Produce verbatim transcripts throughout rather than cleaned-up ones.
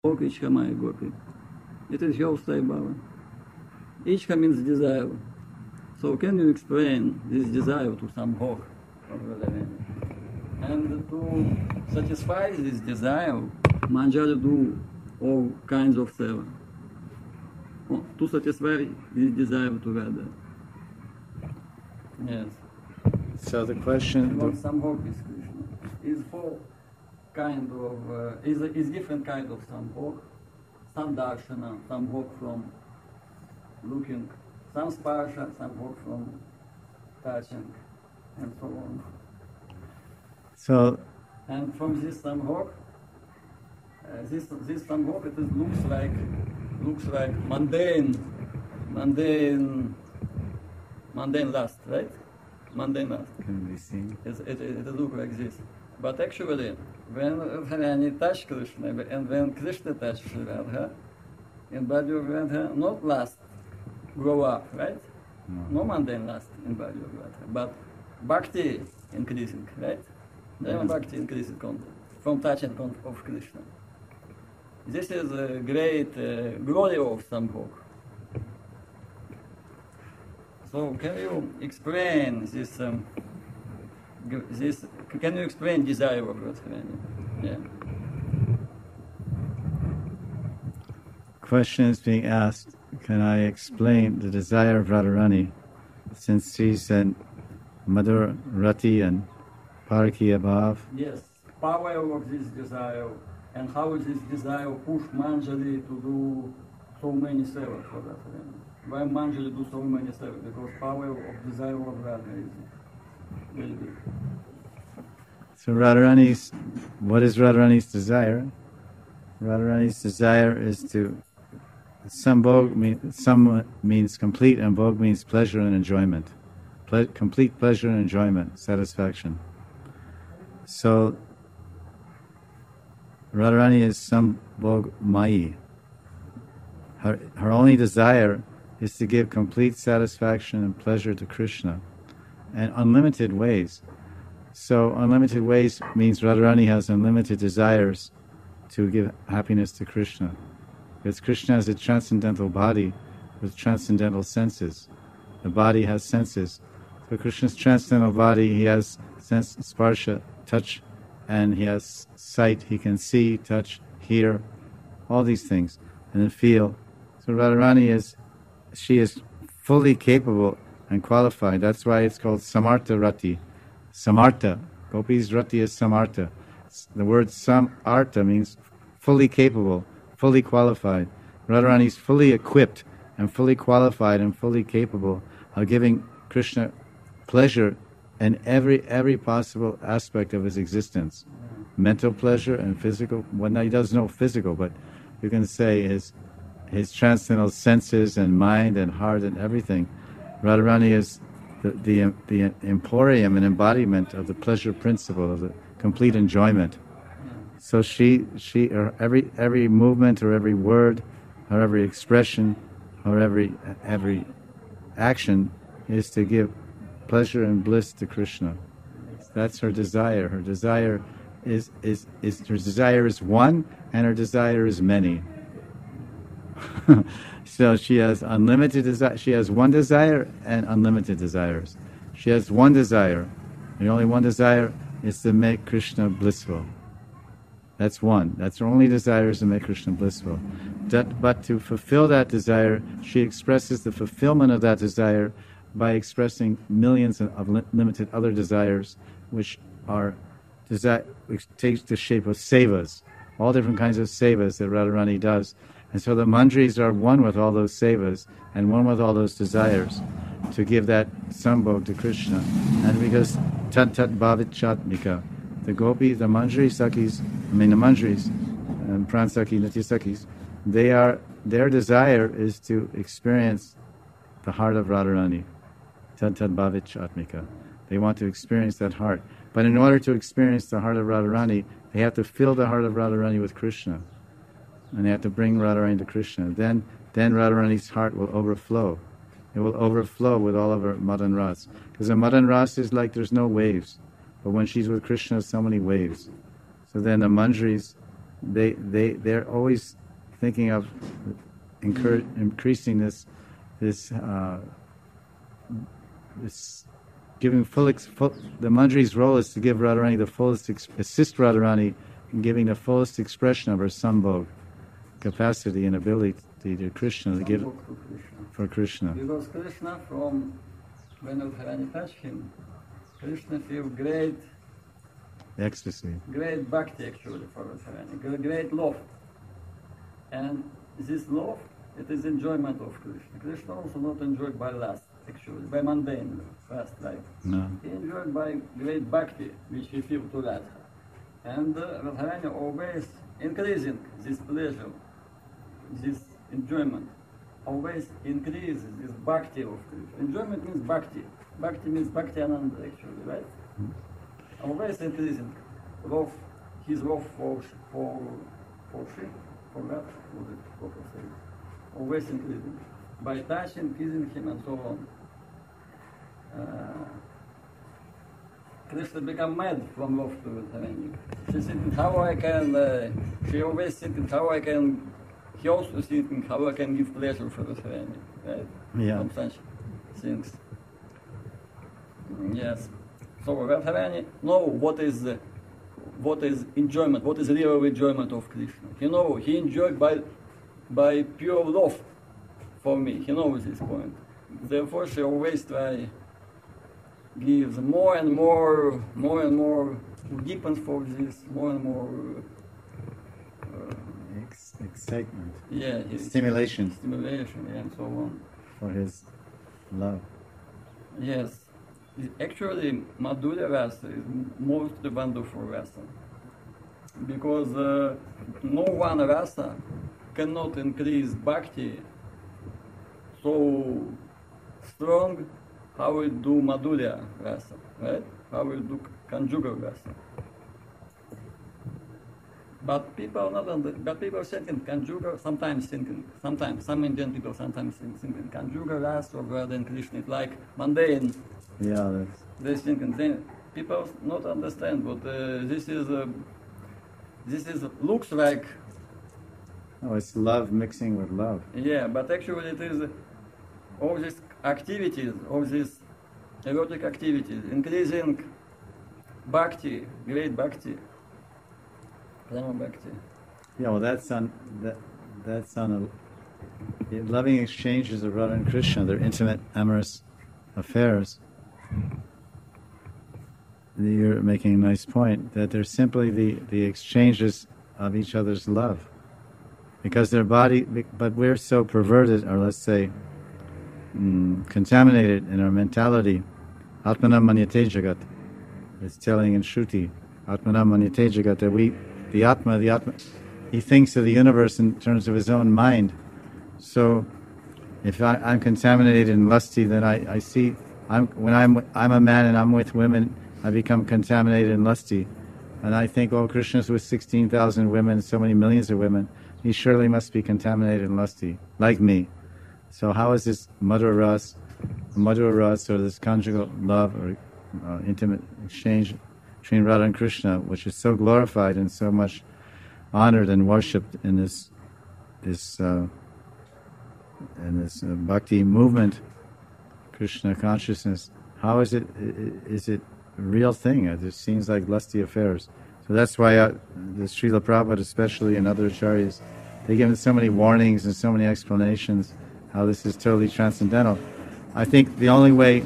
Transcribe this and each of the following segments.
Ichha Maya Gopi. It is your Sai Baba. Ichha means desire. So can you explain this desire to some Hok of Radharani? And to satisfy this desire, Manjari do all kinds of seva. To satisfy this desire to Radha. Yes. So the question... What some Hok is Krishna. Is for kind of, uh, is, is different kind of some Hok. Some darshana, some Hok from looking, some sparsha, some Hok from touching, and so on. So, and from this samhok, uh, this this samhok, it is, looks like looks like mundane, mundane, mundane lust, right? Mundane lust. Can be seen. It, it, it, it looks like this. But actually, when Radharani touch Krishna, and when Krishna touches Radha, in body of Radha, not lust grow up, right? No, no mundane lust in body of Radha, but bhakti increasing, right? Then bhakti increases from touching of Krishna. This is a great uh, glory of Sambhog. So can you explain this? Um, this can you explain desire of Radharani? Yeah. Question is being asked. Can I explain the desire of Radharani, since she's in Madhur Rati and Paraki Abhav? Yes, power of this desire, and how this desire push Manjari to do so many sevas for that. Why Manjari do so many sevas? Because power of desire of Radha is very big. So Radharani's, what is Radharani's desire? Radharani's desire is to, Sambhog mean, Sam means complete, and Bhog means pleasure and enjoyment. Ple- complete pleasure and enjoyment, satisfaction. So, Radharani is Sambhog Mai. Her, her only desire is to give complete satisfaction and pleasure to Krishna, and unlimited ways. So, unlimited ways means Radharani has unlimited desires to give happiness to Krishna. Because Krishna has a transcendental body with transcendental senses. The body has senses. So Krishna's transcendental body, he has sense, sparsha, touch, and he has sight. He can see, touch, hear, all these things, and then feel. So Radharani is, she is fully capable and qualified. That's why it's called Samartha Rati. Samartha. Gopi's Rati is Samartha. The word Samartha means fully capable, fully qualified. Radharani is fully equipped and fully qualified and fully capable of giving Krishna pleasure in every every possible aspect of his existence. Mental pleasure and physical. Well, now he does no physical, but you can say his his transcendental senses and mind and heart and everything. Radharani is the, the, the emporium and embodiment of the pleasure principle, of the complete enjoyment. So she, she, or every every movement, or every word, or every expression, or every every action is to give pleasure and bliss to Krishna. That's her desire. Her desire is is is her desire is one, and her desire is many. So she has unlimited desire. She has one desire and unlimited desires. She has one desire, and only one desire is to make Krishna blissful. That's one. That's her only desire, is to make Krishna blissful. That, but to fulfill that desire, she expresses the fulfillment of that desire by expressing millions of li- limited other desires, which are desire, which takes the shape of sevas, all different kinds of sevas that Radharani does. And so the manjaris are one with all those sevas and one with all those desires to give that sambhog to Krishna. And because tat tat bhavit chatmika, the gopis, the manjari sakis, I mean the manjaris, and pran saki, nitya sakis, they are, their desire is to experience the heart of Radharani. Tat tat bhavit chatmika. They want to experience that heart. But in order to experience the heart of Radharani, they have to fill the heart of Radharani with Krishna. And they have to bring Radharani to Krishna. Then, then Radharani's heart will overflow. It will overflow with all of her Madan Ras. Because the Madan Ras is like there's no waves. But when she's with Krishna, so many waves. So then the manjaris they they they're always thinking of incur- increasing this this uh, this giving full, ex- full the Manjari's role is to give Radharani the fullest ex- assist Radharani in giving the fullest expression of her sambhog capacity and ability to Krishna to give Sambhog to Krishna. for Krishna. Because Krishna, from when Radharani touched him, Krishna feel great, Ecstasy. great bhakti actually for Radharani, gr- great love. And this love, it is enjoyment of Krishna. Krishna also not enjoyed by lust, actually, by mundane lust life. No. He enjoyed by great bhakti, which he feel to Radha. And uh, Radharani always increasing this pleasure, this enjoyment, always increases this bhakti of Krishna. Enjoyment means bhakti. Bhakti means bhakti ananda actually, right? Mm-hmm. Always increasing love, his love for for for Shri, for God, what is it proper say? Always increasing. By touching, kissing him and so on. Uh, Krishna become mad from love to Radharani. She thinking how I can, uh, she always thinking how I can, he also thinking how I can give pleasure for Radharani, right? Yeah. From such things. Yes. So Radharani know what is, uh, what is enjoyment, what is real enjoyment of Krishna. He know, he enjoyed by, by pure love for me. He knows this point. Therefore she always try gives more and more, more and more, deepens for this, more and more. Uh, Ex- excitement. yeah, his Stimulation stimulation, yeah, and so on. for his love. Yes, actually, Madhurya Rasa is most wonderful rasa because uh, no one rasa cannot increase bhakti so strong how we do Madhurya Rasa, right? How we do Conjugal Rasa. But people not under, but people thinking Conjugal, sometimes thinking, sometimes, some Indian people sometimes think, thinking Conjugal Rasa rather than Krishna, it's like mundane. Yeah, that's They thinking, then people not understand, but uh, this is, uh, this is, looks like, oh, it's love mixing with love. yeah, but actually it is all these activities, all these erotic activities, increasing bhakti, great bhakti, prema bhakti. Yeah, well, that's on that. That's on a the loving exchanges of Radha and Krishna, their intimate, amorous affairs. You're making a nice point that they're simply the, the exchanges of each other's love, because their body. But we're so perverted, or let's say, mm, contaminated in our mentality. Atmanam manyate jagat. It's telling in Shruti, Atmanam manyate jagat, that we, the Atma, the Atma, he thinks of the universe in terms of his own mind. So, if I, I'm contaminated and lusty, then I, I see. I'm when I'm I'm a man and I'm with women, I become contaminated and lusty, and I think, oh, Krishna's with sixteen thousand women, so many millions of women. He surely must be contaminated and lusty, like me. So how is this Madhura Ras, Madhura Ras, or this conjugal love or uh, intimate exchange between Radha and Krishna, which is so glorified and so much honored and worshipped in this this uh, in this uh, bhakti movement, Krishna consciousness? How is it? Is it a real thing? It just seems like lusty affairs. So that's why uh, the Srila Prabhupada, especially, and other acharyas, they give so many warnings and so many explanations how this is totally transcendental. I think the only way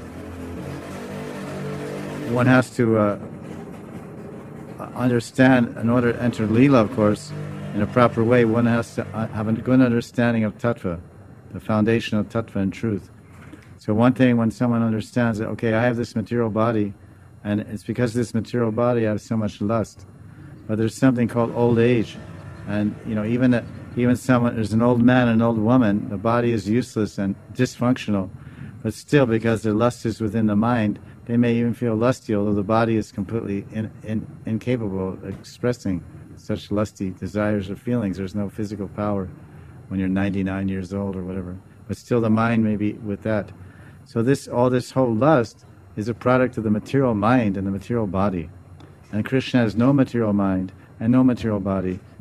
one has to uh, understand, in order to enter Leela, of course, in a proper way, one has to have a good understanding of Tattva, the foundation of Tattva and truth. So one thing, when someone understands that, okay, I have this material body, and it's because of this material body I have so much lust. But there's something called old age, and you know, even a, even someone, there's an old man and an old woman, the body is useless and dysfunctional, but still, because their lust is within the mind, they may even feel lusty, although the body is completely in, in, incapable of expressing such lusty desires or feelings. There's no physical power when you're ninety-nine years old or whatever, but still the mind may be with that. So this, all this whole lust is a product of the material mind and the material body. And Krishna has no material mind and no material body,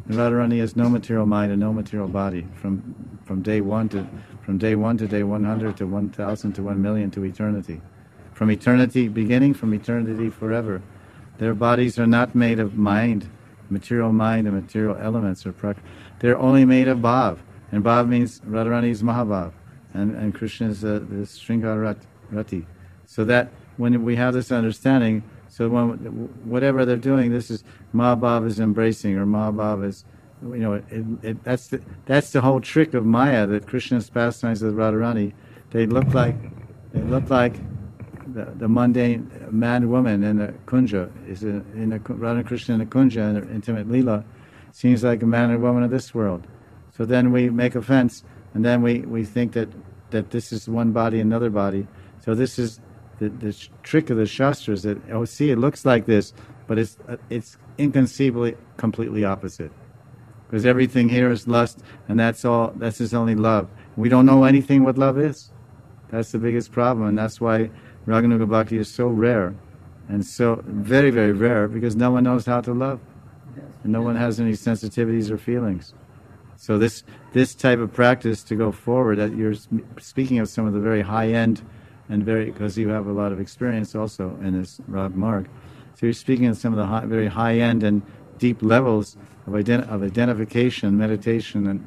And Radharani has no material mind and no material body from from day one to from day one to day one hundred to one thousand to one million to eternity. From eternity beginning, from eternity forever. Their bodies are not made of mind, material mind and material elements. Or prak- They're only made of bhav. And bhav means Radharani is Mahabhav. And, and Krishna is uh, the Sringar Rati. So that when we have this understanding, so when whatever they're doing, this is Mahabhav is embracing, or Mahabhav is, you know, it, it, that's the that's the whole trick of Maya, that Krishna's pastimes with Radharani, they look like they look like the, the mundane man woman in the kunja is a, in the Radha Krishna in the kunja in the intimate lila seems like a man and woman of this world. So then we make offense, and then we, we think that, that this is one body, another body. So this is the, the trick of the Shastras, that, oh, see, it looks like this, but it's it's inconceivably completely opposite. Because everything here is lust, and that's all, that's just only love. We don't know anything what love is. That's the biggest problem, and that's why Raganuga Bhakti is so rare, and so very, very rare, because no one knows how to love. And no one has any sensitivities or feelings. So this this type of practice to go forward, that you're speaking of some of the very high-end, and very, because you have a lot of experience also in this Rag Marg, so you're speaking of some of the high, very high-end and deep levels of, ident- of identification, meditation, and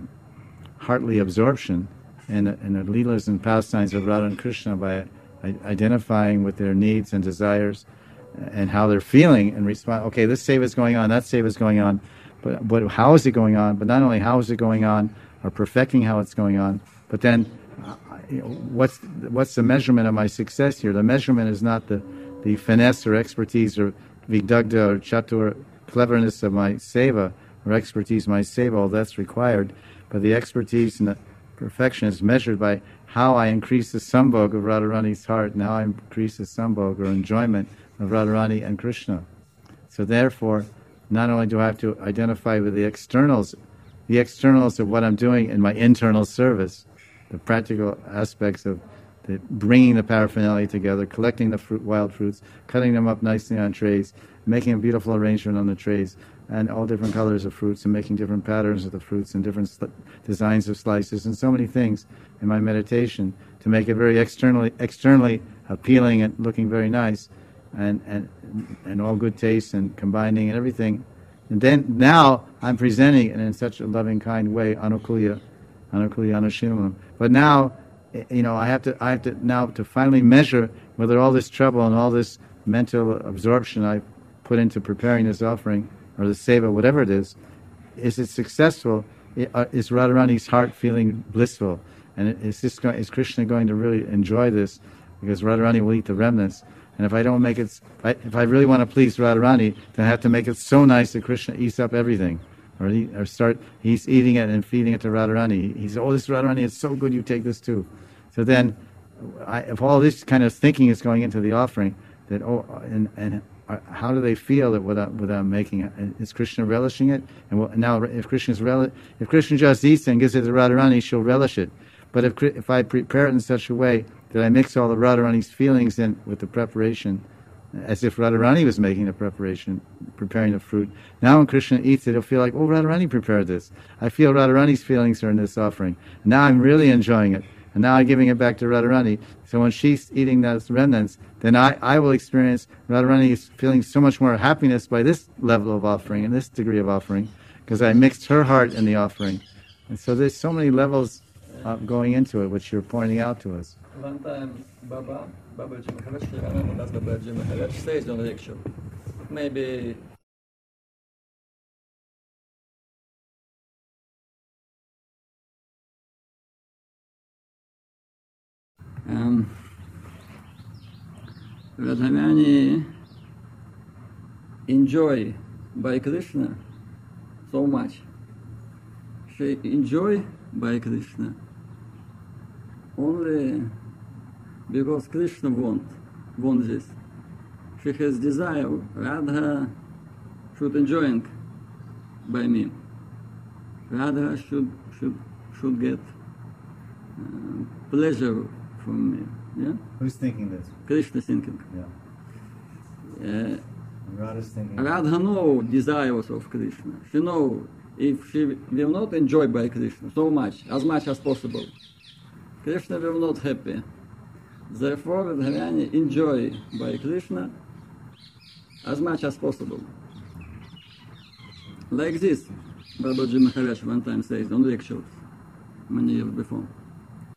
uh, heartly absorption in, in the leelas and pastimes of Radha and Krishna by identifying with their needs and desires and how they're feeling and respond. Okay, this seva is going on, that seva is going on, but but how is it going on? But not only how is it going on, or perfecting how it's going on, but then uh, you know, what's what's the measurement of my success here? The measurement is not the, the finesse or expertise or vidagdha or chatur, cleverness of my seva, or expertise of my seva, all that's required, but the expertise and the perfection is measured by how I increase the sambhog of Radharani's heart, and how I increase the sambhog or enjoyment of Radharani and Krishna. So therefore, not only do I have to identify with the externals, the externals of what I'm doing in my internal service, the practical aspects of the bringing the paraphernalia together, collecting the fruit, wild fruits, cutting them up nicely on trays, making a beautiful arrangement on the trays, and all different colors of fruits, and making different patterns of the fruits and different sl- designs of slices, and so many things in my meditation to make it very externally externally appealing and looking very nice, and and and all good taste, and combining and everything. And then now I'm presenting it in such a loving, kind way, anukulya, anukulya anushilam. But now, you know, I have to I have to now to finally measure whether all this trouble and all this mental absorption I put into preparing this offering, or the seva, whatever it is, is it successful? Is Radharani's heart feeling blissful? And is this going, is Krishna going to really enjoy this? Because Radharani will eat the remnants. And if I don't make it, if I, if I really want to please Radharani, then I have to make it so nice that Krishna eats up everything, or he, or start he's eating it and feeding it to Radharani. He, he says, "Oh, this Radharani is so good. You take this too." So then, I, if all this kind of thinking is going into the offering, that oh, and and how do they feel that without without making it? Is Krishna relishing it? And well, now, if Krishna's rel- if Krishna just eats it and gives it to Radharani, she'll relish it. But if if I prepare it in such a way that I mix all the Radharani's feelings in with the preparation, as if Radharani was making the preparation, preparing the fruit, now when Krishna eats it, he'll feel like, oh, Radharani prepared this. I feel Radharani's feelings are in this offering. And now I'm really enjoying it. And now I'm giving it back to Radharani. So when she's eating those remnants, then I, I will experience Radharani is feeling so much more happiness by this level of offering and this degree of offering, because I mixed her heart in the offering. And so there's so many levels uh, going into it, which you're pointing out to us. One time, Baba, Babaji Maharaj, that's Babaji Maharaj, staged on the rickshaw. Maybe um, Radharani enjoy by Krishna so much. She enjoy by Krishna only because Krishna want, want this. She has desire, Radha should enjoy by me. Radha should should should get uh, pleasure from me. Yeah. Who's thinking this? Krishna thinking. Yeah. Uh, Radha's thinking. Radha know desires of Krishna. She know if she will not enjoy by Krishna so much, as much as possible, Krishna will not happy. Therefore, Radharani enjoy by Krishna as much as possible. Like this, Babaji Maharaj one time says on lectures many years before.